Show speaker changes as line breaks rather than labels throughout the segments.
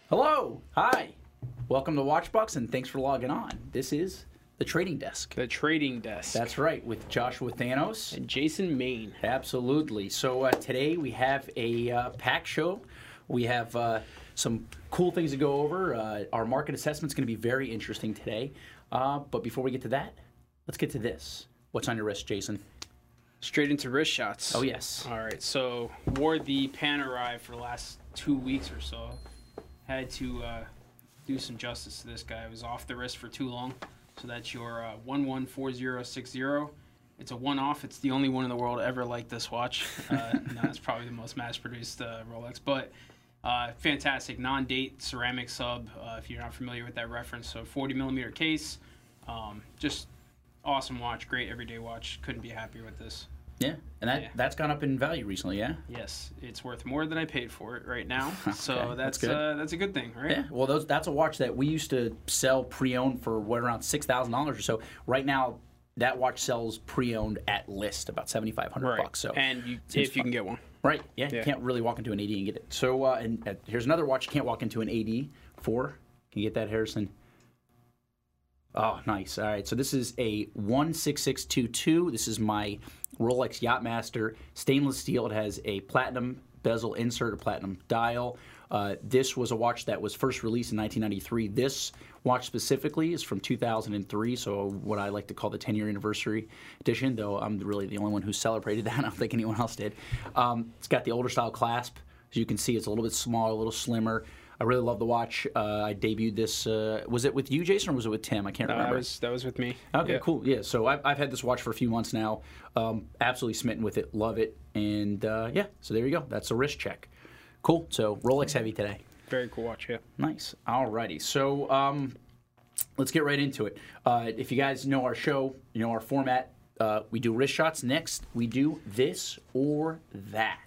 Hello. Hi. Welcome to Watchbox, and thanks for logging on. This is the Trading Desk.
The Trading Desk.
That's right, with Joshua Thanos.
And Jason Main.
Absolutely. So today we have a packed show. We have some cool things to go over. Our market assessment is going to be very interesting today. But before we get to that, let's get to this. What's on your wrist, Jason?
Straight into wrist shots.
Oh, yes.
All right. So, wore the Panerai for the last 2 weeks or so. Had to do some justice to this guy. It was off the wrist for too long. So that's your 114060. It's a one-off. It's the only one in the world ever like this watch. It's probably the most mass-produced Rolex. But fantastic non-date ceramic sub, if you're not familiar with that reference. So 40mm case. Just awesome watch. Great everyday watch. Couldn't be happier with this.
Yeah, and that's gone up in value recently, yeah?
Yes, it's worth more than I paid for it right now. So
Okay,
that's
good.
that's a good thing, right?
Yeah, well, that's a watch that we used to sell pre-owned for around $6,000 or so. Right now, that watch sells pre-owned at list about $7,500 bucks. So
and if you can get one,
right? Yeah, you can't really walk into an AD and get it. So and here's another watch you can't walk into an AD for. Can you get that, Harrison? Oh, nice. All right, so this is a 16622. This is my Rolex Yachtmaster stainless steel. It has a platinum bezel insert, a platinum dial. This was a watch that was first released in 1993. This watch specifically is from 2003, so what I like to call the 10-year anniversary edition, though I'm really the only one who celebrated that. I don't think anyone else did. It's got the older style clasp. As you can see, it's a little bit smaller, a little slimmer. I really love the watch. I debuted this. Was it with you, Jason, or was it with Tim? I can't remember.
That was with me.
Okay,
yeah.
Cool. Yeah, so I've had this watch for a few months now. Absolutely smitten with it. Love it. And so there you go. That's a wrist check. Cool. So Rolex heavy today.
Very cool watch, yeah.
Nice. Alrighty. So let's get right into it. If you guys know our show, you know our format. We do wrist shots. Next, we do this or that.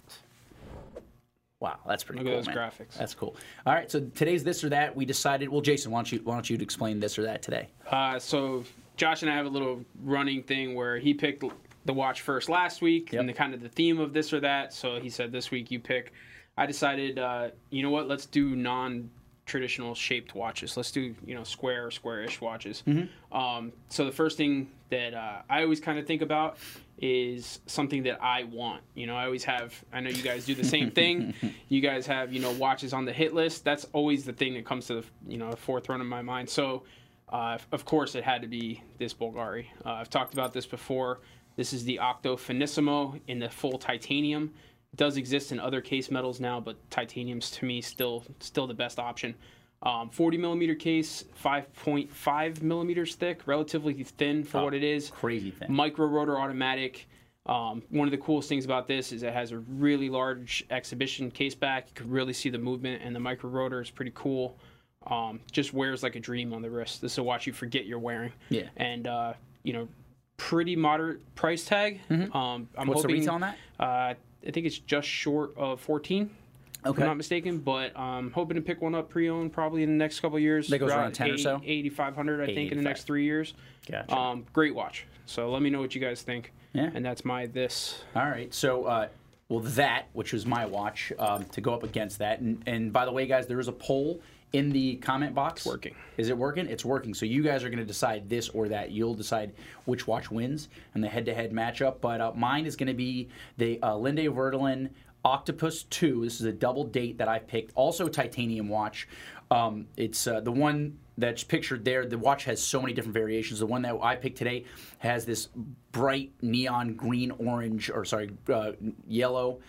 Wow, that's pretty cool,
Look at those
man.
graphics.
That's cool. All right, so today's this or that. We decided. Well, Jason, why don't you explain this or that today?
So Josh and I have a little running thing where he picked the watch first last week and the theme of this or that. So he said this week you pick. I decided, you know what? Let's do non-traditional shaped watches. Let's do square or square-ish watches.
Mm-hmm.
So the first thing that I always kind of think about is something that I want. I always have. I know you guys do the same thing. You guys have watches on the hit list. That's always the thing that comes to the forefront of my mind. So of course it had to be this Bulgari. I've talked about this before. This is the Octo Finissimo in the full titanium. It does exist in other case metals now, but titanium's to me still the best option. 40mm case, 5.5 millimeters thick, relatively thin for what it is.
Crazy thin.
Micro rotor automatic. One of the coolest things about this is it has a really large exhibition case back. You can really see the movement, and the micro rotor is pretty cool. Just wears like a dream on the wrist. This is a watch you forget you're wearing. Yeah. And pretty moderate price tag.
Mm-hmm. What's the retail on that?
I think it's just short of 14.
Okay.
If I'm not mistaken, but I'm hoping to pick one up pre-owned probably in the next couple of years.
That goes around 10 or so?
8,500, I think, in the next 3 years.
Gotcha.
Great watch. So let me know what you guys think.
Yeah.
And that's my this.
All right. So, that, which was my watch, to go up against that. And by the way, guys, there is a poll in the comment box.
It's working.
Is it working? It's working. So you guys are going to decide this or that. You'll decide which watch wins in the head-to-head matchup. But mine is going to be the Linde Verdolin Octopus 2. This is a double date that I picked. Also titanium watch. It's the one that's pictured there. The watch has so many different variations. The one that I picked today has this bright neon green, orange, yellow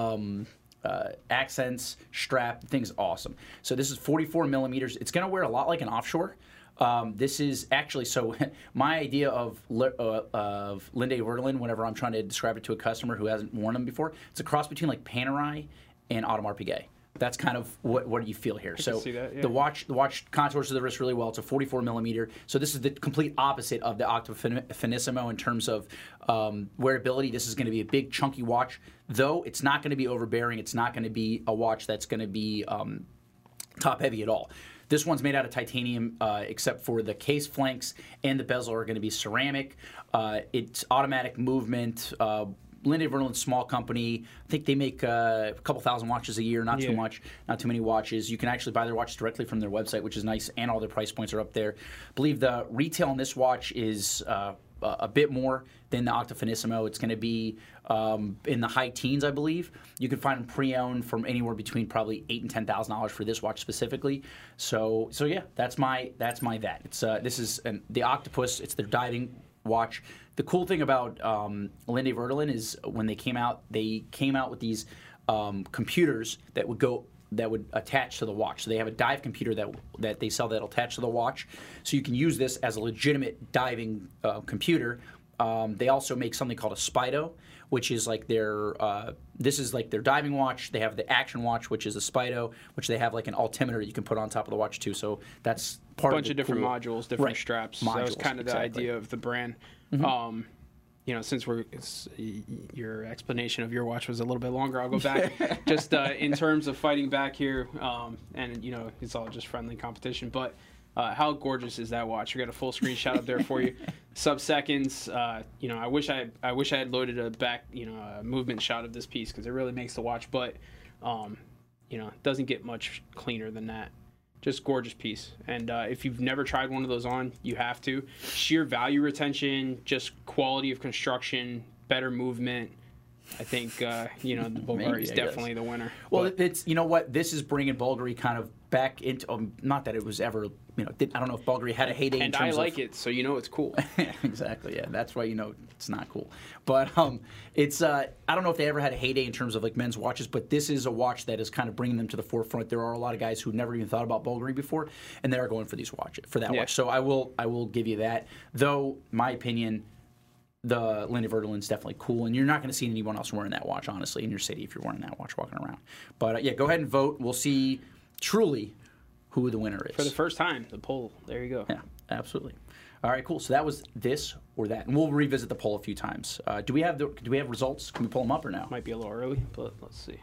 accents, strap. The thing's awesome. So this is 44 millimeters. It's going to wear a lot like an offshore. This is actually, so my idea of Linde Verdolin, whenever I'm trying to describe it to a customer who hasn't worn them before, it's a cross between like Panerai and Audemars Piguet. That's kind of what you feel here. So
see that, yeah.
the watch contours to the wrist really well. It's a 44 millimeter. So this is the complete opposite of the Octo Finissimo in terms of wearability. This is going to be a big chunky watch, though it's not going to be overbearing. It's not going to be a watch that's going to be top heavy at all. This one's made out of titanium, except for the case flanks and the bezel are going to be ceramic. It's automatic movement. Lindy Verlin's small company. I think they make a couple thousand watches a year, not too much, not too many watches. You can actually buy their watches directly from their website, which is nice, and all their price points are up there. I believe the retail on this watch is a bit more than the Octa Finissimo. It's going to be in the high teens, I believe. You can find them pre-owned from anywhere between probably $8,000 and $10,000 for this watch specifically. So yeah, that's my that. It's this is the Octopus. It's their diving watch. The cool thing about Lindy Verlin is when they came out with these computers that would attach to the watch. So they have a dive computer that they sell that'll attach to the watch. So you can use this as a legitimate diving computer. They also make something called a Spido, which is like their this is like their diving watch. They have the Action Watch, which is a Spido, which they have like an altimeter you can put on top of the watch too. So that's part of
bunch of different modules, different straps. That was kind of the idea of the brand. Since your explanation of your watch was a little bit longer, I'll go back. Just in terms of fighting back here, and it's all just friendly competition. But how gorgeous is that watch? We got a full screen shot up there for you, sub-seconds. I wish I had loaded a back, a movement shot of this piece because it really makes the watch. But it doesn't get much cleaner than that. Just gorgeous piece. And if you've never tried one of those on, you have to. Sheer value retention, just quality of construction, better movement. I think, the Bulgari is definitely the winner.
Well, it's, this is bringing Bulgari kind of back into, not that it was ever, I don't know if Bulgari had a heyday in terms of...
And I like it, so it's cool.
Exactly, yeah. That's why it's not cool. But it's, I don't know if they ever had a heyday in terms of like men's watches, but this is a watch that is kind of bringing them to the forefront. There are a lot of guys who never even thought about Bulgari before, and they are going for these watches, for that watch. So I will give you that. Though, my opinion... The Lindy Verlin's definitely cool, and you're not going to see anyone else wearing that watch, honestly, in your city if you're wearing that watch walking around. But, go ahead and vote. We'll see truly who the winner is.
For the first time, the poll. There you go.
Yeah, absolutely. All right, cool. So that was this or that, and we'll revisit the poll a few times. Do we have results? Can we pull them up or no?
Might be a little early, but let's see.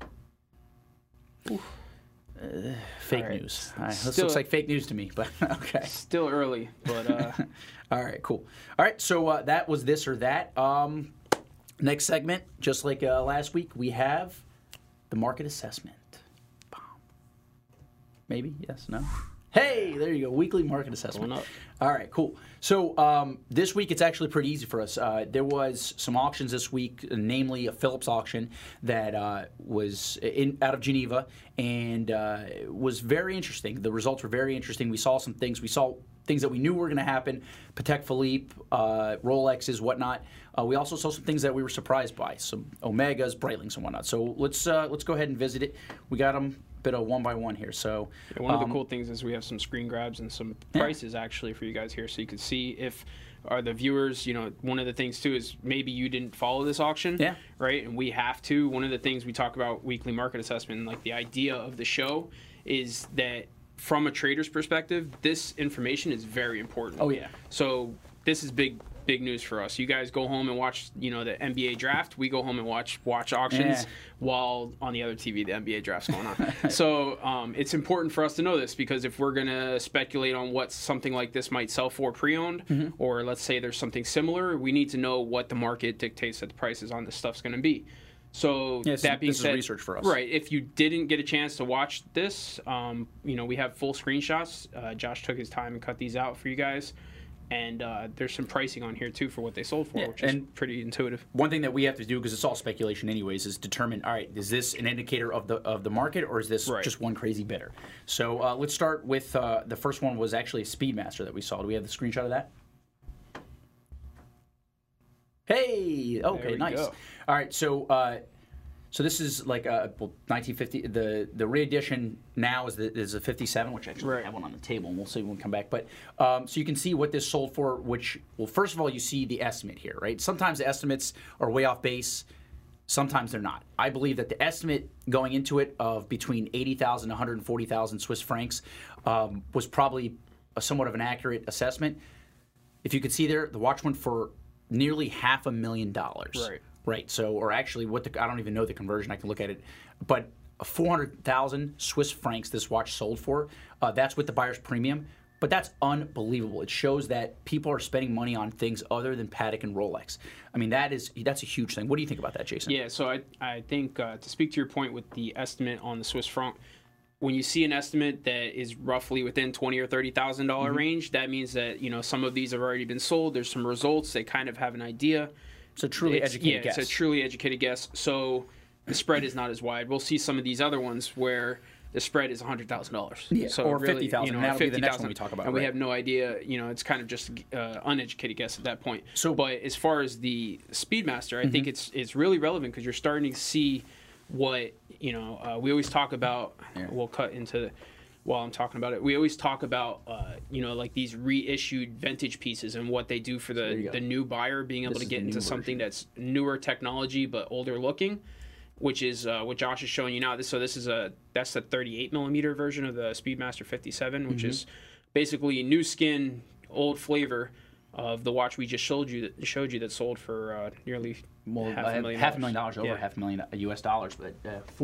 Oof.
Fake news. This looks like fake news to me, but okay.
Still early, but...
All right, cool. All right, so that was this or that. Next segment, just like last week, we have the market assessment. Maybe, yes, no? Hey, there you go, weekly market assessment.
Going up.
All right, cool. So this week it's actually pretty easy for us. There was some auctions this week, namely a Phillips auction that was out of Geneva and was very interesting. The results were very interesting. We saw some things. We saw things that we knew were going to happen, Patek Philippe, Rolexes, whatnot. We also saw some things that we were surprised by, some Omegas, Breitlings, and whatnot. So let's go ahead and visit it. We got them a bit of one by one here. So
one of the cool things is we have some screen grabs and some prices actually for you guys here, so you can see if the viewers. One of the things too is maybe you didn't follow this auction, right? And we have to. One of the things we talk about weekly market assessment, like the idea of the show, is that from a trader's perspective, this information is very important.
Oh yeah.
So this is big news for us. You guys go home and watch, the NBA draft. We go home and watch auctions while on the other TV the NBA draft's going on. So it's important for us to know this because if we're gonna speculate on what something like this might sell for pre-owned, or let's say there's something similar, we need to know what the market dictates that the prices on this stuff's gonna be. So that being said,
is research for us.
Right. If you didn't get a chance to watch this, we have full screenshots. Josh took his time and cut these out for you guys. And there's some pricing on here, too, for what they sold for, which is pretty intuitive.
One thing that we have to do, because it's all speculation anyways, is determine, all right, is this an indicator of the market, or is this just one crazy bidder? So let's start with the first one was actually a Speedmaster that we saw. Do we have the screenshot of that? Hey! Okay, nice. Go. All right, so this is like 1950. The re-edition now is a 57, which actually I have one on the table, and we'll see when we come back. But so you can see what this sold for. First of all, you see the estimate here, right? Sometimes the estimates are way off base. Sometimes they're not. I believe that the estimate going into it of between 80,000 and 140,000 Swiss francs was probably somewhat of an accurate assessment. If you could see there, the watch went for nearly $500,000. Right. So, or actually, I don't even know the conversion. I can look at it, but 400,000 Swiss francs this watch sold for. That's with the buyer's premium. But that's unbelievable. It shows that people are spending money on things other than Patek and Rolex. I mean, that's a huge thing. What do you think about that, Jason?
Yeah, so I think to speak to your point with the estimate on the Swiss franc, when you see an estimate that is roughly within $20,000 or $30,000 range, that means that some of these have already been sold. There's some results. They kind of have an idea.
It's a truly educated guess.
It's a truly educated guess. So the spread is not as wide. We'll see some of these other ones where the spread is $100,000.
Yeah,
so
or
really,
$50,000. And that'll be the next one we talk about.
And we have no idea. It's kind of just uneducated guess at that point. But as far as the Speedmaster, I think it's really relevant because you're starting to see what we always talk about. Yeah. We'll cut into while I'm talking about it. We always talk about like these reissued vintage pieces and what they do for the new buyer, being able to get into something that's newer technology but older looking, which is what Josh is showing you now. That's the 38 millimeter version of the Speedmaster 57, which is basically new skin, old flavor of the watch we just showed you that sold for nearly
$500,000, over $500,000 US dollars, but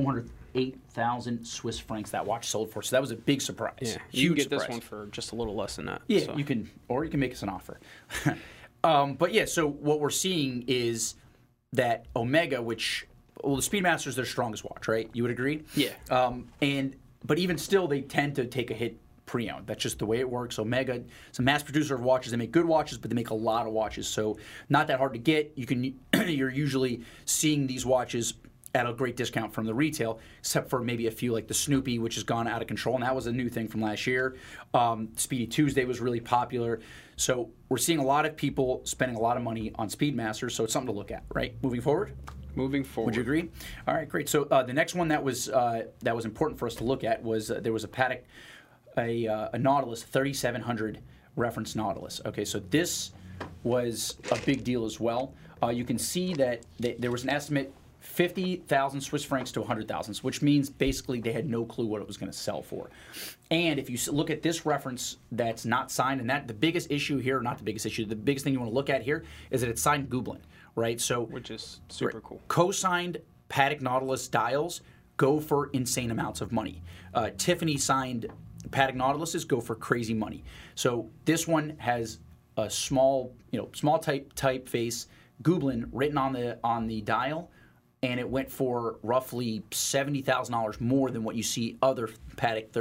408,000 Swiss francs that watch sold for. So that was a big surprise.
Yeah,
huge
you can get
surprise.
This one for just a little less than that.
Yeah,
so.
you can make us an offer. But yeah, so what we're seeing is that Omega, the Speedmaster is their strongest watch, right? You would agree?
Yeah.
But even still, they tend to take a hit pre-owned. That's just the way it works. Omega, it's a mass producer of watches. They make good watches, but they make a lot of watches, so not that hard to get. You're usually seeing these watches at a great discount from the retail, except for maybe a few like the Snoopy, which has gone out of control, and that was a new thing from last year. Speedy Tuesday was really popular. So we're seeing a lot of people spending a lot of money on Speedmasters, so it's something to look at, right? Moving forward? Would you agree? All right, great. So the next one that was important for us to look at was there was a Patek, a Nautilus 3700 reference Nautilus. Okay, so this was a big deal as well. You can see that there was an estimate 50,000 Swiss francs to 100,000, which means basically they had no clue what it was going to sell for. And if you look at this reference that's not signed, and that the biggest issue here, not the biggest issue, the biggest thing you want to look at here is that it's signed Gublin, right? So
which is super cool.
Co-signed Patek Nautilus dials go for insane amounts of money. Tiffany signed Patek Nautiluses go for crazy money. So this one has a small typeface Gublin written on the dial, and it went for roughly $70,000 more than what you see other Patek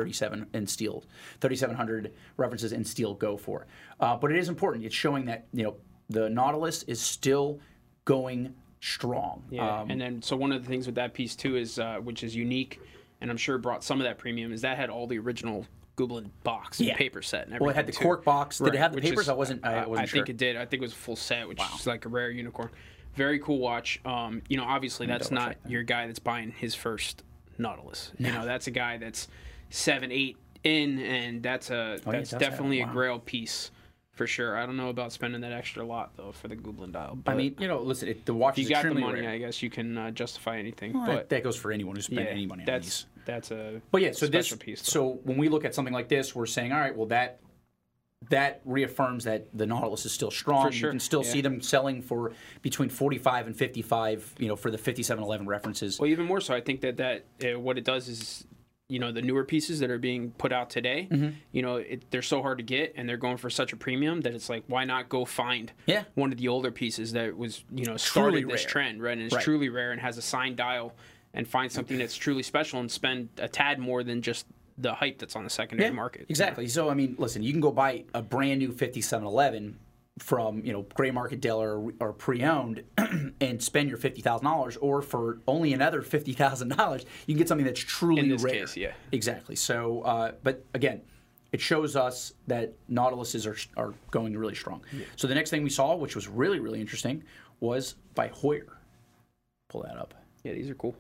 3700 references in steel go for. But it is important. It's showing that the Nautilus is still going strong.
Yeah, and then so one of the things with that piece too is which is unique, and I'm sure brought some of that premium, is that had all the original Gublin box and paper set and everything.
Well, it had the cork box. Did it have the papers? I wasn't sure.
I think it did. I think it was a full set, which is like a rare unicorn. Very cool watch. Obviously that's not your guy that's buying his first Nautilus. No. That's a guy that's 7, 8 in, and that's definitely a grail piece. For sure. I don't know about spending that extra lot, though, for the Gublin dial.
But, listen, the watch is extremely rare.
If you got the money, I guess you can justify anything.
Well,
but
that goes for anyone who's spent any money on these.
That's a
special
piece. Though.
So when we look at something like this, we're saying, all right, well, that reaffirms that the Nautilus is still strong.
For sure.
You can still see them selling for between 45 and 55, for the 5711 references.
Well, even more so, I think that what it does is, the newer pieces that are being put out today, they're so hard to get, and they're going for such a premium that it's like, why not go find one of the older pieces that was, started this trend, right? And it's truly rare and has a signed dial, and find something that's truly special and spend a tad more than just the hype that's on the secondary market.
Exactly. So, I mean, listen, you can go buy a brand new 5711 from, gray market dealer or pre-owned and spend your $50,000, or for only another $50,000, you can get something that's truly rare.
In this case, yeah.
Exactly. So, but again, it shows us that Nautiluses are going really strong. Yeah. So the next thing we saw, which was really, really interesting, was by Heuer. Pull that up.
Yeah, these are cool.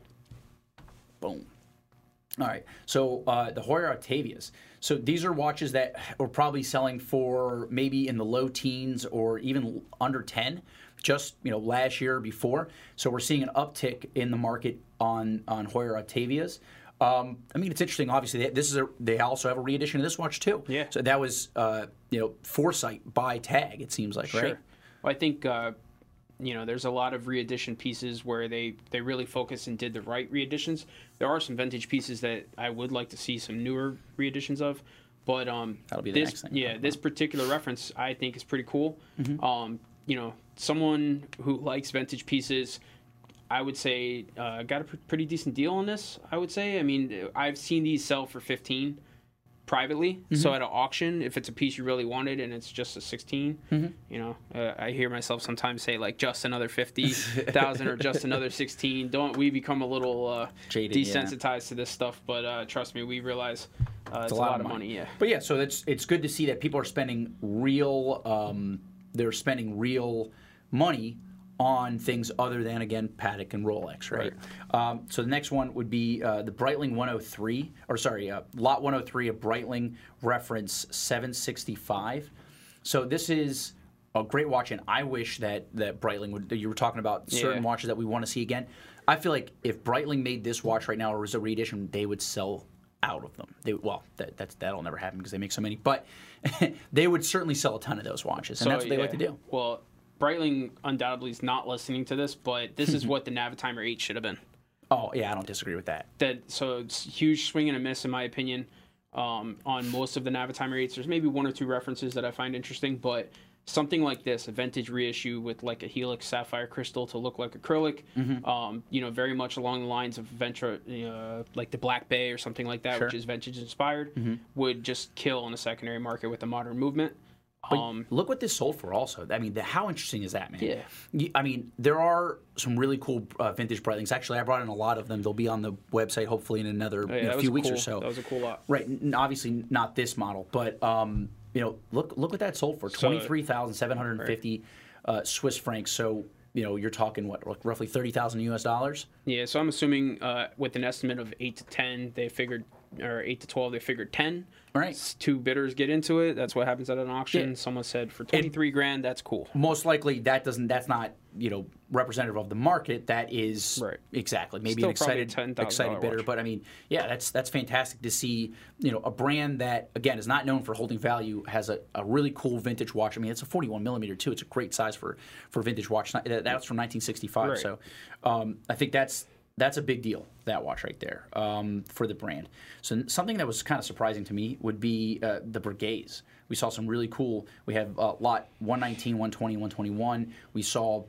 Boom. All right, so the Heuer Octavias. So these are watches that are probably selling for maybe in the low teens or even under 10, just last year or before. So we're seeing an uptick in the market on Heuer Octavias. I mean, it's interesting. Obviously, they also have a reedition of this watch too.
Yeah.
So that was foresight by Tag. It seems like,
sure.
Right?
Well, I think. There's a lot of reedition pieces where they really focused and did the right reeditions. There are some vintage pieces that I would like to see some newer reeditions of, But
That'll be the
this
next thing.
yeah, this particular reference I think is pretty cool. You know, someone who likes vintage pieces, I would say got a pretty decent deal on this. I would say. I mean, I've seen these sell for 15 privately. So at an auction, if it's a piece you really wanted and it's just a 16, you know, I hear myself sometimes say like just another 50,000 or just another 16. Don't we become a little
jaded,
desensitized to this stuff? But trust me, we realize it's a lot of money. Yeah.
But yeah, so it's good to see that people are spending real. They're spending real money on things other than, again, Patek and Rolex, right? So the next one would be the Breitling 103, or sorry, Lot 103 of Breitling reference 765. So this is a great watch, and I wish that Breitling would. You were talking about certain watches that we want to see again. I feel like if Breitling made this watch right now or was a reedition, they would sell out of them. That'll never happen because they make so many, but they would certainly sell a ton of those watches, and that's what they like to do.
Well, Breitling undoubtedly is not listening to this, but this is what the Navitimer 8 should have been.
Oh, yeah, I don't disagree with that.
So it's a huge swing and a miss, in my opinion, on most of the Navitimer 8s. There's maybe one or two references that I find interesting, but something like this, a vintage reissue with like a Helix sapphire crystal to look like acrylic, you know, very much along the lines of Ventura, like the Black Bay or something like that, which is vintage inspired, would just kill in the secondary market with the modern movement.
But look what this sold for also. I mean, how interesting is that, man?
Yeah.
I mean, there are some really cool vintage Breitlings. Actually, I brought in a lot of them. They'll be on the website hopefully in another few weeks or so.
That was a cool lot.
Right. Obviously not this model, but you know, look what that sold for. 23,750 Swiss francs. So, you know, you're talking what, like roughly 30,000 US dollars?
Yeah, so I'm assuming with an estimate of 8 to 10, they figured, or 8 to 12, they figured 10.
All right.
Two bidders get into it. That's what happens at an auction. Yeah. Someone said for 23 grand, that's cool.
Most likely that's not, you know, representative of the market. That is exactly maybe
still
an excited bidder.
Watch.
But I mean, yeah, that's fantastic to see, you know, a brand that again is not known for holding value has a really cool vintage watch. I mean, it's a 41 millimeter too. It's a great size for vintage watch. That's from 1965. Right. So I think that's a big deal, that watch right there, for the brand. So something that was kind of surprising to me would be the Breguets. We saw some really cool. We have lot 119, 120, 121. We saw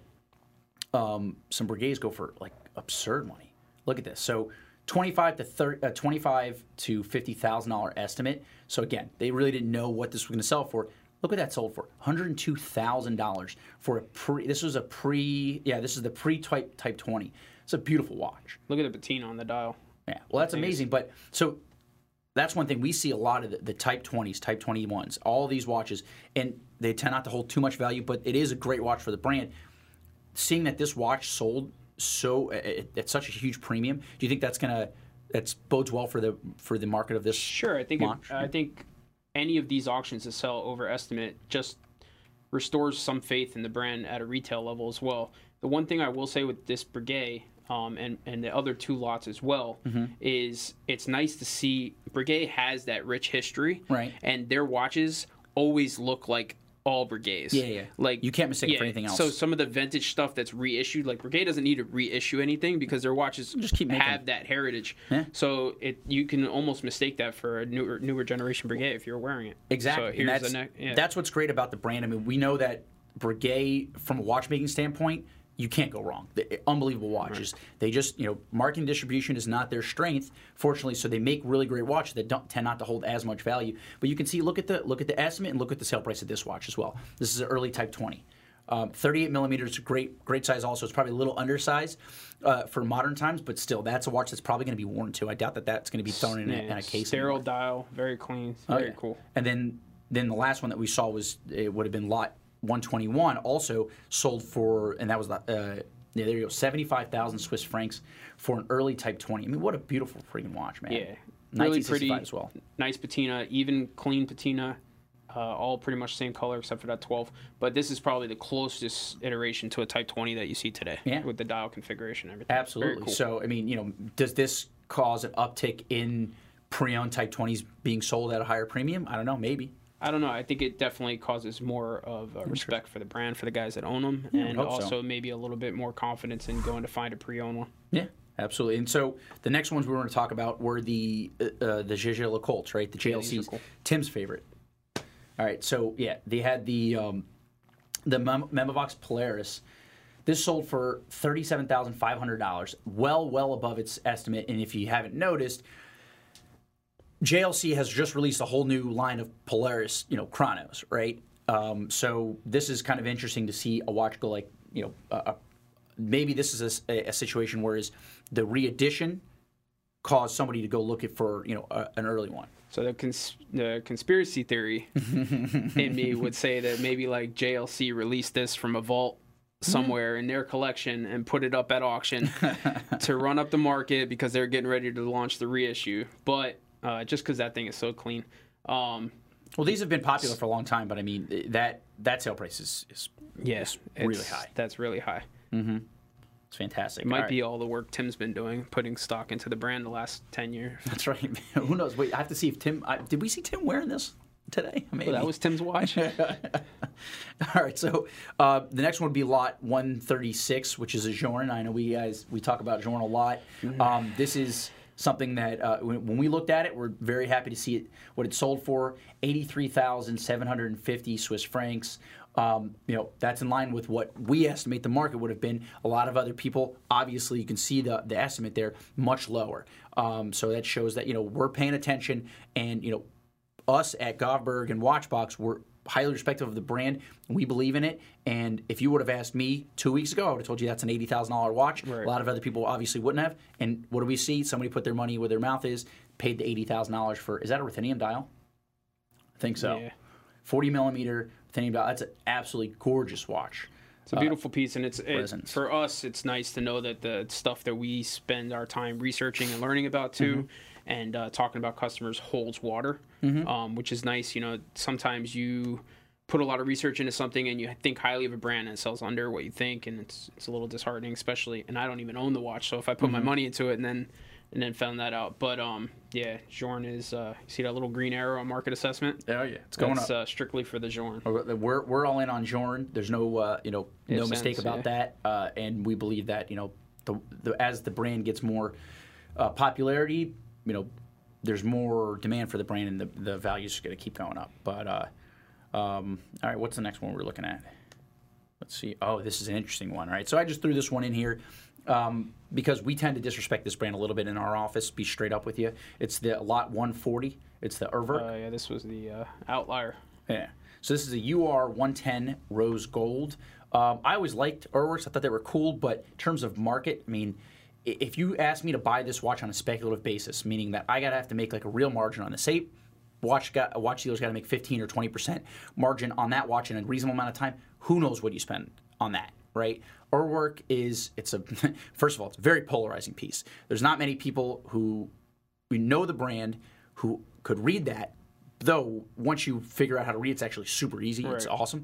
some Breguets go for like absurd money. Look at this. So $25,000 to $50,000 estimate. So again, they really didn't know what this was going to sell for. Look what that sold for, $102,000 for a pre. This is the pre-Type 20. It's a beautiful watch.
Look at the patina on the dial.
Yeah, well, that's amazing. But so that's one thing. We see a lot of the Type 20s, Type 21s, all of these watches, and they tend not to hold too much value, but it is a great watch for the brand. Seeing that this watch sold so at such a huge premium, do you think that bodes well for the market of this?
Sure, I think
watch?
I think any of these auctions that sell over estimate just restores some faith in the brand at a retail level as well. The one thing I will say with this Breguet and the other two lots as well is it's nice to see Breguet has that rich history,
right?
And their watches always look like all Breguets.
Yeah.
Like
you can't mistake it for anything else.
So some of the vintage stuff that's reissued, like Breguet doesn't need to reissue anything because their watches
just have
that heritage.
Yeah.
So you can almost mistake that for a newer generation Breguet if you're wearing it.
Exactly.
So
that's what's great about the brand. I mean, we know that Breguet, from a watchmaking standpoint, you can't go wrong. Unbelievable watches. Right. They just, you know, marketing distribution is not their strength, fortunately. So they make really great watches that tend not to hold as much value. But you can see, look at the estimate and look at the sale price of this watch as well. This is an early Type 20. 38 millimeters, great size. Also, it's probably a little undersized for modern times, but still, that's a watch that's probably going to be worn too. I doubt that's going to be thrown in a case.
Sterile dial, very clean, very cool.
And then the last one that we saw would have been lot 121, also sold for, and that was there you go, 75,000 Swiss francs for an early Type 20. I mean, what a beautiful freaking watch, man.
Yeah,
really pretty as well.
Nice patina, even clean patina, all pretty much the same color except for that 12. But this is probably the closest iteration to a Type 20 that you see today, with the dial configuration and everything.
Absolutely. Cool. So, I mean, you know, does this cause an uptick in pre-owned Type 20s being sold at a higher premium? I don't know, maybe.
I don't know. I think it definitely causes more of respect for the brand, for the guys that own them, and also maybe a little bit more confidence in going to find a pre-owned one.
Yeah, absolutely. And so the next ones we were going to talk about were the Jaeger LeCoultres, right? The
these
JLCs.
are cool.
Tim's favorite. All right, so yeah, they had the Memovox Polaris. This sold for $37,500, well above its estimate. And if you haven't noticed, JLC has just released a whole new line of Polaris, chronos, right? So this is kind of interesting to see a watch go like, maybe this is a situation where the re-edition caused somebody to go look for, an early one.
So the conspiracy theory in me would say that maybe like JLC released this from a vault somewhere in their collection and put it up at auction to run up the market because they're getting ready to launch the reissue. But just because that thing is so clean.
Well, these have been popular for a long time, but I mean that sale price is really high.
That's really high.
Mm-hmm. It's fantastic.
It might be all the work Tim's been doing, putting stock into the brand the last 10 years.
That's right. Who knows? Wait, I have to see if Tim. Did we see Tim wearing this today? Maybe.
Well, that was Tim's watch.
All right. So the next one would be Lot 136, which is a Journe. I know we talk about Journe a lot. This is something that when we looked at it, we're very happy to see it. What it sold for, 83,750 Swiss francs. That's in line with what we estimate the market would have been. A lot of other people, obviously, you can see the estimate there, much lower. So that shows that, we're paying attention, and, us at Govberg and Watchbox, we're highly respectful of the brand. We believe in it. And if you would have asked me 2 weeks ago, I would have told you that's an $80,000 watch.
Right.
A lot of other people obviously wouldn't have. And what do we see? Somebody put their money where their mouth is, paid the $80,000 for, is that a ruthenium dial? I think so.
Yeah.
40 millimeter ruthenium dial. That's an absolutely gorgeous watch.
It's a beautiful piece, and
presence.
For us, it's nice to know that the stuff that we spend our time researching and learning about too, and talking about customers holds water, which is nice. Sometimes you put a lot of research into something and you think highly of a brand and it sells under what you think, and it's a little disheartening, especially. And I don't even own the watch, so if I put my money into it and then found that out. But Journe is you see that little green arrow on market assessment?
Oh yeah, it's going
up. Strictly for the Journe.
We're all in on Journe. There's no no mistake about that, and we believe that as the brand gets more popularity, there's more demand for the brand, and the values are going to keep going up. But all right, what's the next one we're looking at? Let's see. Oh, this is an interesting one. All right, so I just threw this one in here. Because we tend to disrespect this brand a little bit in our office, be straight up with you. It's the Lot 140. It's the Urwerk.
This was the outlier.
Yeah. So this is a UR 110 Rose Gold. I always liked Urwerks. I thought they were cool, but in terms of market, I mean, if you ask me to buy this watch on a speculative basis, meaning that I have to make like a real margin on the safe, watch dealer's got to make 15 or 20% margin on that watch in a reasonable amount of time, who knows what you spend on that, right? Urwerk first of all, it's a very polarizing piece. There's not many people who know the brand who could read that, though once you figure out how to read, it's actually super easy. Right. It's awesome.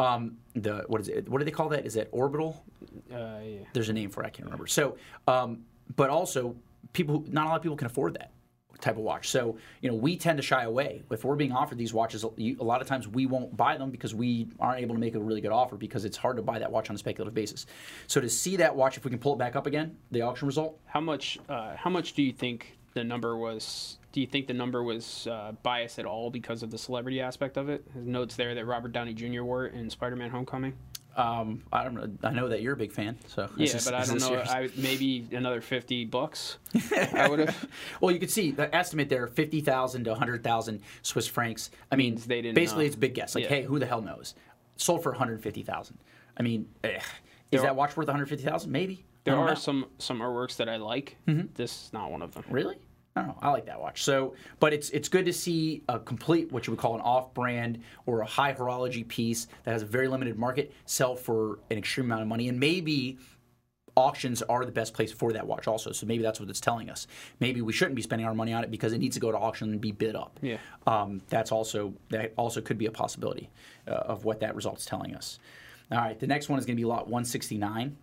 What is it? What do they call that? Is that orbital?
Yeah.
There's a name for it, I can't remember. So, but also, not a lot of people can afford that type of watch. So, we tend to shy away. If we're being offered these watches, a lot of times we won't buy them because we aren't able to make a really good offer because it's hard to buy that watch on a speculative basis. So to see that watch, if we can pull it back up again, the auction result.
How much do you think the number was? Do you think the number was biased at all because of the celebrity aspect of it? There's notes there that Robert Downey Jr. wore it in Spider-Man: Homecoming.
I don't know. I know that you're a big fan, so
but I don't know. Maybe another $50. I would have.
Well, you could see the estimate there: 50,000 to 100,000 Swiss francs. I mean,
they didn't
basically
know.
It's a big guess. Hey, who the hell knows? Sold for 150,000. I mean, is that watch worth 150,000? Maybe.
There are some Urwerks that I like. This is not one of them.
Really? I don't know. I like that watch. So, but it's good to see a complete, what you would call an off-brand or a high horology piece that has a very limited market sell for an extreme amount of money. And maybe auctions are the best place for that watch also. So maybe that's what it's telling us. Maybe we shouldn't be spending our money on it because it needs to go to auction and be bid up.
Yeah.
That also could be a possibility of what that result's telling us. All right. The next one is going to be Lot 169.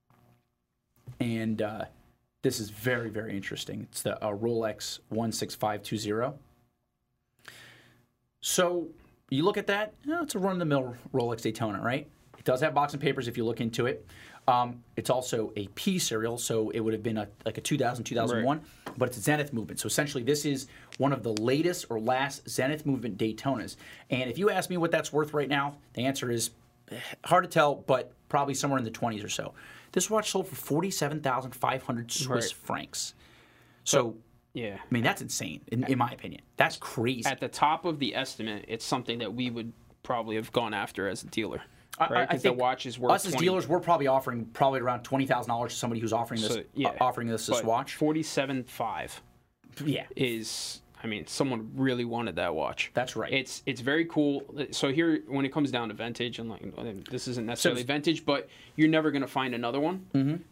And this is very, very interesting. It's the Rolex 16520. So you look at that, it's a run-of-the-mill Rolex Daytona, right? It does have box and papers if you look into it. It's also a P serial, so it would have been like a 2000, 2001, but it's a Zenith movement. So essentially, this is one of the latest or last Zenith movement Daytonas. And if you ask me what that's worth right now, the answer is hard to tell, but probably somewhere in the 20s or so. This watch sold for 47,500 Swiss francs. So,
yeah,
I mean, that's insane, in my opinion. That's crazy.
At the top of the estimate, it's something that we would probably have gone after as a dealer. Right?
I think
the watch is worth
us as
20.
dealers, we're probably offering around $20,000 to somebody who's offering this, offering this watch.
47.5.
Yeah,
is, I mean, someone really wanted that watch.
That's right.
It's very cool. So here, when it comes down to vintage, and like this isn't necessarily vintage, but you're never going to find another one,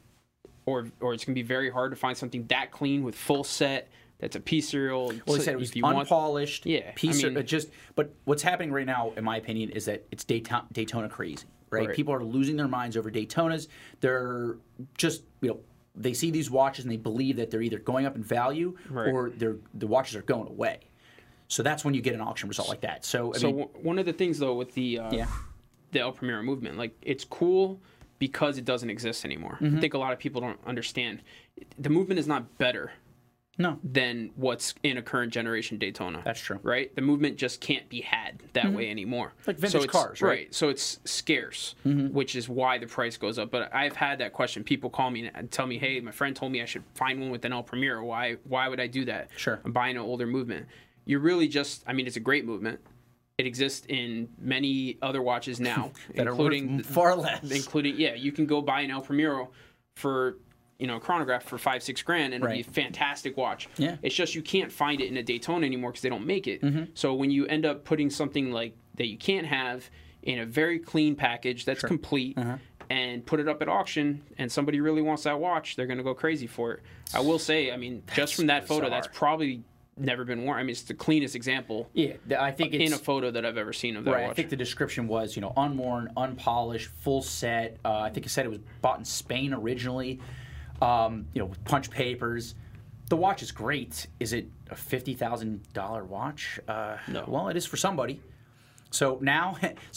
or it's going to be very hard to find something that clean with full set. That's a P serial.
Well, he said it was unpolished.
Yeah,
But what's happening right now, in my opinion, is that it's Daytona crazy, right? People are losing their minds over Daytonas. They're just, they see these watches and they believe that they're either going up in value or the watches are going away. So that's when you get an auction result like that. So
one of the things though with the El Primero movement, like it's cool because it doesn't exist anymore. I think a lot of people don't understand. The movement is not better.
No.
Than what's in a current generation Daytona.
That's true.
Right? The movement just can't be had that way anymore.
Like vintage cars, right?
So it's scarce, which is why the price goes up. But I've had that question. People call me and tell me, hey, my friend told me I should find one with an El Primero. Why would I do that?
Sure.
I'm buying an older movement. You're really just, I mean, it's a great movement. It exists in many other watches now,
that including are far less.
Including, you can go buy an El Primero for a chronograph for $5-6 grand, and it'll be a fantastic watch.
Yeah.
It's just you can't find it in a Daytona anymore because they don't make it. So when you end up putting something like that you can't have in a very clean package that's complete and put it up at auction, and somebody really wants that watch, they're going to go crazy for it. I will say, I mean, just from that photo, that's probably never been worn. I mean, it's the cleanest example.
Yeah, I think it's
in a photo that I've ever seen of that watch.
I think the description was, unworn, unpolished, full set. I think it said it was bought in Spain originally. With punch papers. The watch is great. Is it a $50,000 watch?
No.
Well, it is for somebody. So now,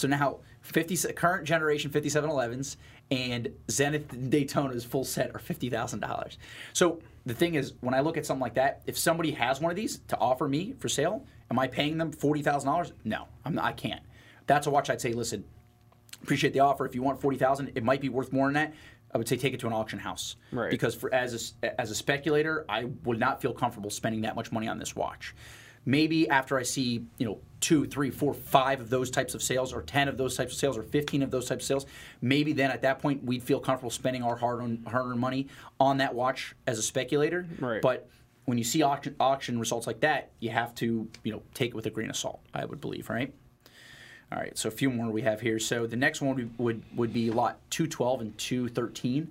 current generation 5711s and Zenith Daytona's full set are $50,000. So the thing is, when I look at something like that, if somebody has one of these to offer me for sale, am I paying them $40,000? No, I can't. That's a watch I'd say, listen, appreciate the offer. If you want $40,000, it might be worth more than that. I would say take it to an auction house, because as a speculator, I would not feel comfortable spending that much money on this watch. Maybe after I see 2, 3, 4, 5 of those types of sales, or 10 of those types of sales, or 15 of those types of sales, maybe then at that point we'd feel comfortable spending our hard-earned money on that watch as a speculator.
Right.
But when you see auction results like that, you have to take it with a grain of salt, I would believe, right? All right, so a few more we have here. So the next one would be lot 212 and 213.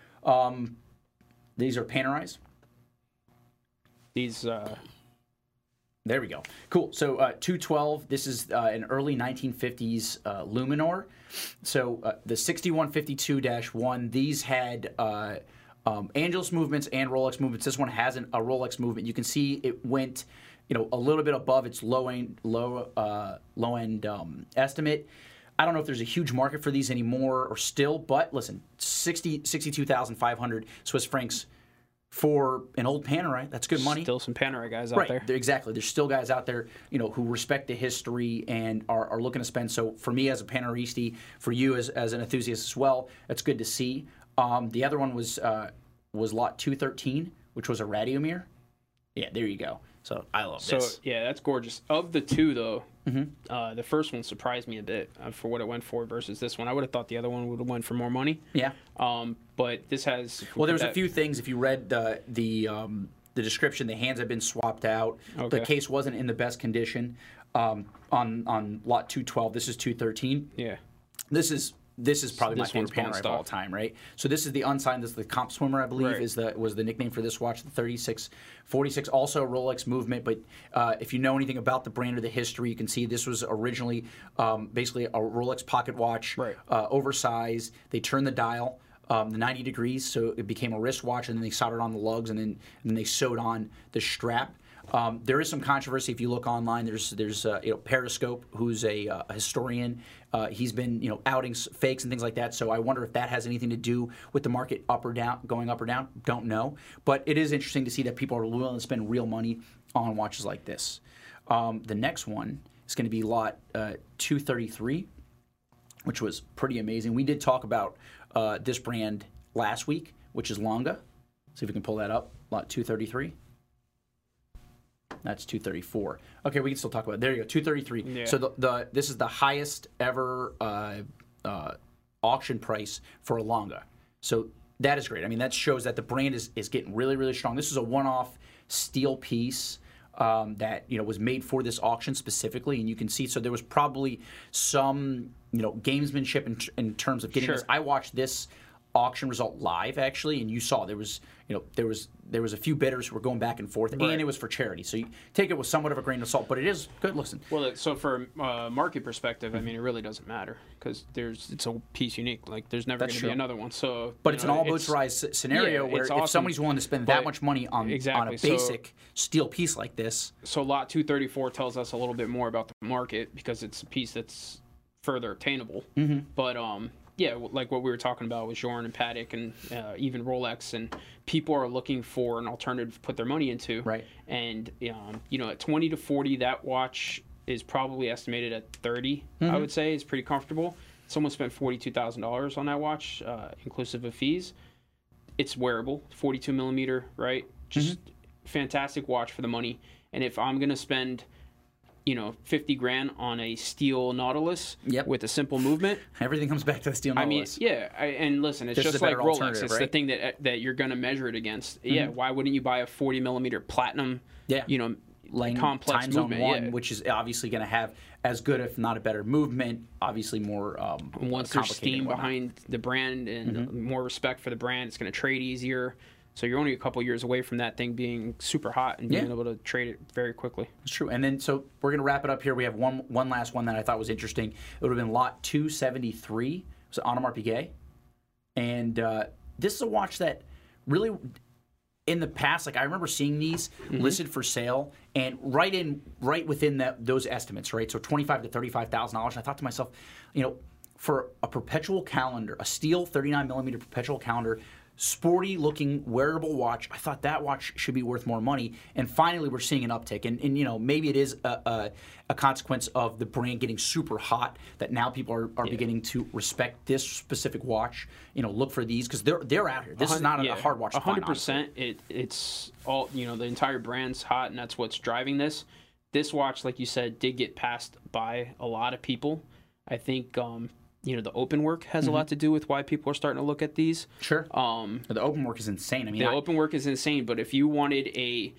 These are Panerais.
These.
There we go. Cool. So 212. This is an early 1950s Luminor. So the 6152-1. These had Angelus movements and Rolex movements. This one has a Rolex movement. You can see it went a little bit above its low end estimate. I don't know if there's a huge market for these anymore or still, but listen, 62,500 Swiss francs for an old Panerai. That's good money.
Still some Panerai guys out there.
Exactly. There's still guys out there, who respect the history and are looking to spend. So for me as a Paneroisti, for you as an enthusiast as well, that's good to see. The other one was lot 213, which was a Radiomir. Yeah, there you go. So I love this.
So yeah, that's gorgeous. Of the two though, the first one surprised me a bit for what it went for versus this one. I would have thought the other one would have went for more money.
Yeah.
But this has.
Well, there was a few things. If you read the description, the hands had been swapped out.
Okay.
The case wasn't in the best condition. On lot 212, this is 213.
Yeah.
This is probably my favorite Panerai of all time, right? So this is the unsigned. This is the Comp Swimmer, I believe, was the nickname for this watch. The 3646, also a Rolex movement. But if you know anything about the brand or the history, you can see this was originally basically a Rolex pocket watch, oversized. They turned the dial the 90 degrees, so it became a wristwatch, and then they soldered on the lugs, and then they sewed on the strap. There is some controversy if you look online. There's Periscope, who's a historian. He's been outing fakes and things like that. So I wonder if that has anything to do with the market up or down, going up or down. Don't know, but it is interesting to see that people are willing to spend real money on watches like this. The next one is going to be lot 233, which was pretty amazing. We did talk about this brand last week, which is Lange. See if we can pull that up. Lot 233. That's 234. Okay, we can still talk about it. There you go, 233. Yeah. So this is the highest ever auction price for a Lange. So that is great. I mean, that shows that the brand is getting really, really strong. This is a one-off steel piece that was made for this auction specifically, and you can see. So there was probably some gamesmanship in terms of getting this. I watched this auction result live actually, and you saw there was a few bidders who were going back and forth, and it was for charity. So you take it with somewhat of a grain of salt, but it is good. Listen.
Well, so for market perspective, I mean, it really doesn't matter because it's a piece unique. Like there's never going to be another one. So,
but it's an all boats rise scenario where if somebody's willing to spend that much money on a basic steel piece like this.
So lot 234 tells us a little bit more about the market because it's a piece that's further obtainable. Mm-hmm. But yeah, like what we were talking about with Journe and Patek and even Rolex, and people are looking for an alternative to put their money into.
Right.
And at 20 to 40, that watch is probably estimated at 30. I would say is pretty comfortable. Someone spent $42,000 on that watch, inclusive of fees. It's wearable, 42 millimeter, right? Just fantastic watch for the money. And if I'm gonna spend $50 grand on a steel Nautilus with a simple movement.
Everything comes back to the steel Nautilus.
I mean, and listen, it's just like Rolex. It's the thing that you're going to measure it against. Yeah, why wouldn't you buy a 40 millimeter platinum? Complex
Time
movement,
Zone 1, which is obviously going to have as good, if not a better movement. Obviously, more.
Once there's steam behind the brand and more respect for the brand, it's going to trade easier. So you're only a couple years away from that thing being super hot and being able to trade it very quickly.
It's true. And then, so we're going to wrap it up here. We have one last one that I thought was interesting. It would have been lot 273. It was Audemars Piguet. And this is a watch that really, in the past, like I remember seeing these listed for sale and right within those estimates, right? So $25,000 to $35,000. I thought to myself, for a perpetual calendar, a steel 39 millimeter perpetual calendar, sporty looking wearable watch, I thought that watch should be worth more money. And finally we're seeing an uptick, and maybe it is a consequence of the brand getting super hot that now people are beginning to respect this specific watch. Look for these because they're out here. This is not a hard watch to find.
100%. It's all the entire brand's hot, and that's what's driving this. This watch, like you said, did get passed by a lot of people. I think the open work has a lot to do with why people are starting to lolook at these.
Sure. The open work is insane. I mean,
the open work is insane, but if you wanted a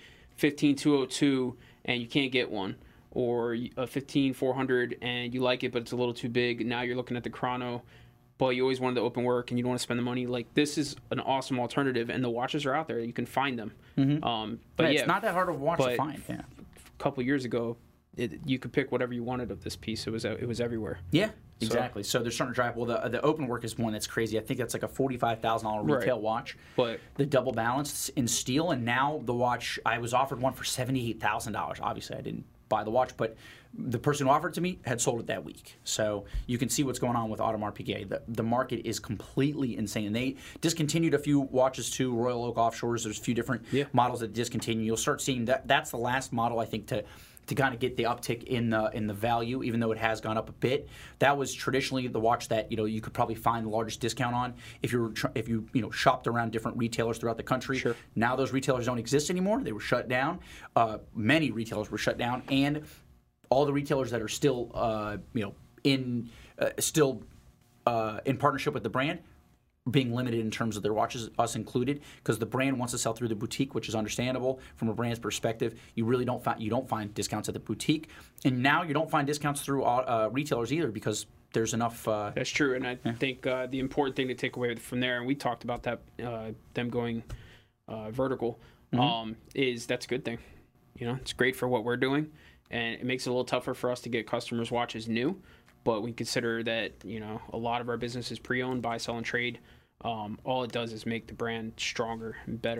15202 and you can't get one, or a 15400 and you like it but it's a little too big, now you're looking at the chrono, but you always wanted the open work and you don't want to spend the money, like this is an awesome alternative, and the watches are out there. You can find them.
But it's not that hard of a watch to find. Yeah.
A couple years ago, you could pick whatever you wanted of this piece. It was everywhere.
Yeah. Exactly. So they're starting to drive. Well, the open work is one that's crazy. I think that's like a $45,000 retail watch.
But
the double balanced in steel, and now the watch, I was offered one for $78,000. Obviously, I didn't buy the watch, but the person who offered it to me had sold it that week. So you can see what's going on with Audemars Piguet. The market is completely insane. And they discontinued a few watches too. Royal Oak Offshores. There's a few different models that discontinue. You'll start seeing that. That's the last model, I think, to kind of get the uptick in the value, even though it has gone up a bit. That was traditionally the watch that you could probably find the largest discount on if you shopped around different retailers throughout the country.
Sure.
Now those retailers don't exist anymore. They were shut down. Many retailers were shut down, and all the retailers that are still in partnership with the brand being limited in terms of their watches, us included, because the brand wants to sell through the boutique, which is understandable from a brand's perspective. You really don't find discounts at the boutique, and now you don't find discounts through retailers either because there's enough.
That's true, and I think the important thing to take away from there, and we talked about that, them going vertical, is that's a good thing. It's great for what we're doing, and it makes it a little tougher for us to get customers' watches new. But we consider that, a lot of our business is pre-owned, buy, sell, and trade. All it does is make the brand stronger and better.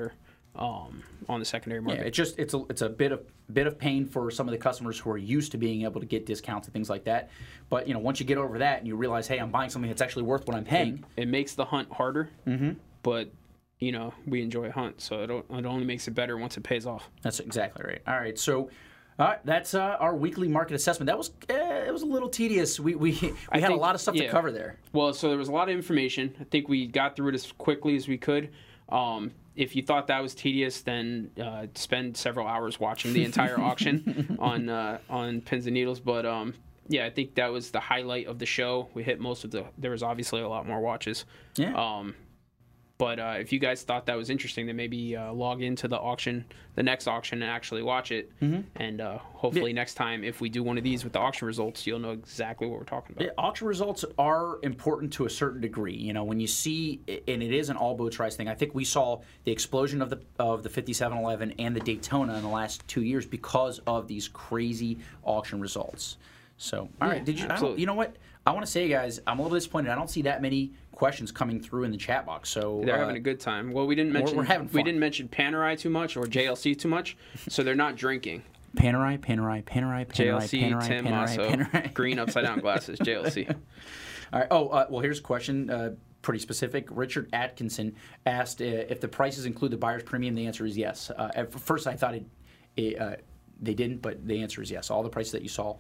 on the secondary market.
Yeah, it's a bit of pain for some of the customers who are used to being able to get discounts and things like that. But once you get over that and you realize, hey, I'm buying something that's actually worth what I'm paying,
it makes the hunt harder. Mm-hmm. But we enjoy a hunt, so it only makes it better once it pays off.
That's exactly right. All right, so. That's our weekly market assessment. That was it was a little tedious. We had a lot of stuff to cover there.
Well, so there was a lot of information. I think we got through it as quickly as we could. If you thought that was tedious, then spend several hours watching the entire auction on Pins and Needles. But I think that was the highlight of the show. We hit most of there was obviously a lot more watches.
Yeah.
But if you guys thought that was interesting, then maybe log into the next auction, and actually watch it. Mm-hmm. And hopefully next time, if we do one of these with the auction results, you'll know exactly what we're talking about.
Yeah, auction results are important to a certain degree. When you see, and it is an all boats rise thing. I think we saw the explosion of the 5711 and the Daytona in the last 2 years because of these crazy auction results. So, all right, you know what? I want to say, guys, I'm a little disappointed. I don't see that many questions coming through in the chat box. So
they're having a good time. Well, we didn't mention
we're having fun.
We didn't mention Panerai too much or JLC too much, so they're not drinking.
Panerai,
JLC, Tim Masso, green upside down glasses, JLC.
All right. Well, here's a question. Pretty specific. Richard Atkinson asked if the prices include the buyer's premium. The answer is yes. At first, I thought they didn't, but the answer is yes. All the prices that you saw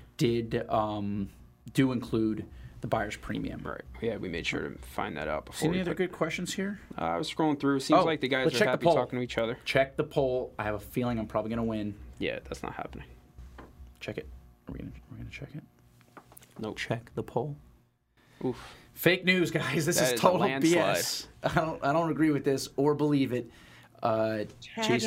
do include the buyer's premium.
Right. Yeah, we made sure to find that out before.
Any other good questions here?
I was scrolling through. Seems like the guys are happy talking to each other.
Check the poll. I have a feeling I'm probably going to win.
Yeah, that's not happening.
Check it. We're gonna check it.
Nope.
Check the poll.
Oof.
Fake news, guys. This is total BS. I don't agree with this or believe it. Jason.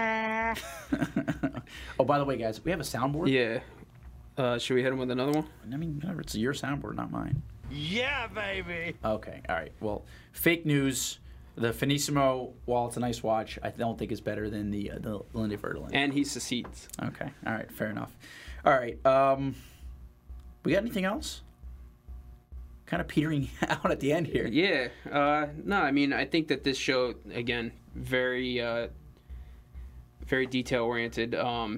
Oh, by the way, guys, we have a soundboard.
Yeah. Should we hit him with another one?
I mean, it's your soundboard, not mine.
Yeah, baby.
Okay, all right. Well, fake news. The Finissimo, while it's a nice watch, I don't think is better than the Lindy Verdolin.
And he succeeds.
Okay, all right, fair enough. All right, we got anything else? Kind of petering out at the end here.
Yeah. No, I mean, I think that this show, again, very detail-oriented.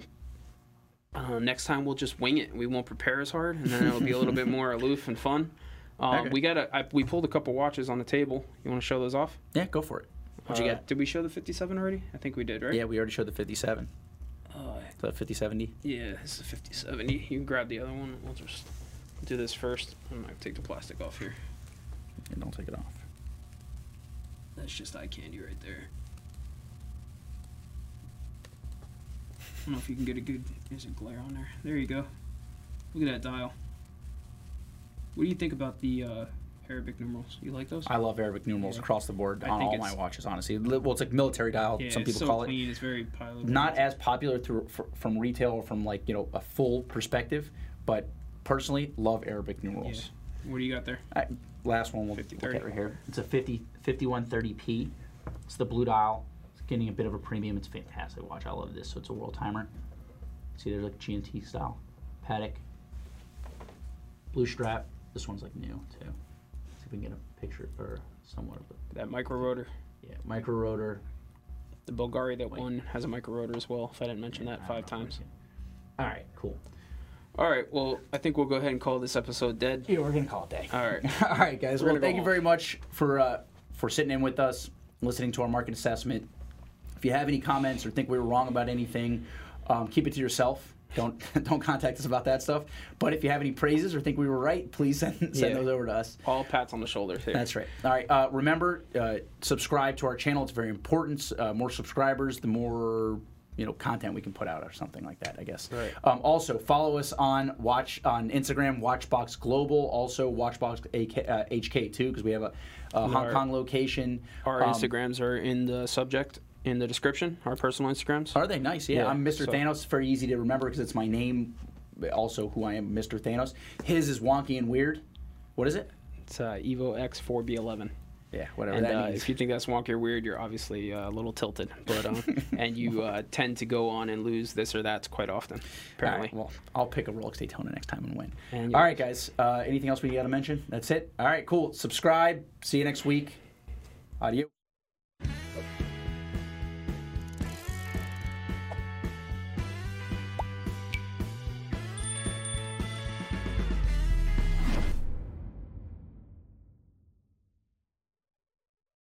Next time we'll just wing it. We won't prepare as hard, and then it'll be a little bit more aloof and fun. Okay. We pulled a couple watches on the table. You want to show those off?
Yeah, go for it. What you got?
Did we show the 57 already? I think we did, right?
Yeah, we already showed the 57. The 5070?
Yeah, this is the 5070. You can grab the other one. We'll just do this first. I'm going to take the plastic off here.
Yeah, don't take it off.
That's just eye candy right there. I don't know if you can get a good... There's a glare on there. There you go. Look at that dial. What do you think about the Arabic numerals? You like those?
I love Arabic numerals across the board on all my watches, honestly. Well, it's like military dial, some people call
clean.
it.
It's very pilot.
Not as popular from retail or from a full perspective, but personally, love Arabic numerals.
Yeah. What do you got there?
Last one we'll look at right here. It's a 5130P. It's the blue dial. It's getting a bit of a premium. It's a fantastic watch. I love this. So it's a world timer. See, there's like GMT style. Patek. Blue strap. This one's like new too. See if we can get a picture or somewhat of it.
That micro rotor.
Yeah, micro rotor.
The Bulgari that won has a micro rotor as well. If I didn't mention that 5 times.
All right, cool.
All right, well, I think we'll go ahead and call this episode dead.
Yeah, we're gonna call it day.
All right,
all right, guys. Well, thank you very much for sitting in with us, listening to our market assessment. If you have any comments or think we were wrong about anything, keep it to yourself. Don't contact us about that stuff. But if you have any praises or think we were right, please send those over to us.
All pats on the shoulder here.
That's right. All right. Remember, subscribe to our channel. It's very important. More subscribers, the more content we can put out or something like that, I guess.
Right.
Also, follow us on Instagram, Watchbox Global. Also, Watchbox HK too, because we have a Hong Kong location.
Our Instagrams are in the subject. In the description, our personal Instagrams.
Are they? Nice, yeah. I'm Mr. Thanos. It's very easy to remember because it's my name, also who I am, Mr. Thanos. His is wonky and weird. What is it?
It's Evo X4B11.
Yeah, whatever
and,
that means.
If you think that's wonky or weird, you're obviously a little tilted. But and you tend to go on and lose this or that quite often, apparently.
All right, well, I'll pick a Rolex Daytona next time and win. All right, guys. Anything else we got to mention? That's it? All right, cool. Subscribe. See you next week. Adios.